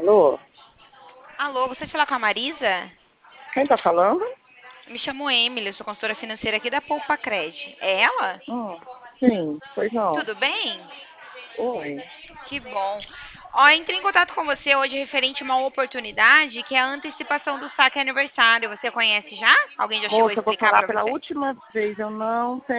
Alô? Alô, você falar com a Marisa? Quem tá falando? Me chamo Emily, eu sou consultora financeira aqui da Poupa Cred. É ela? Hum, sim, pois não. Tudo bem? Oi. Que bom. Ó, entrei em contato com você hoje referente a uma oportunidade que é a antecipação do saque aniversário. Você conhece já? Alguém já chegou a Moça, eu vou explicar falar para pela você? última vez, eu não tenho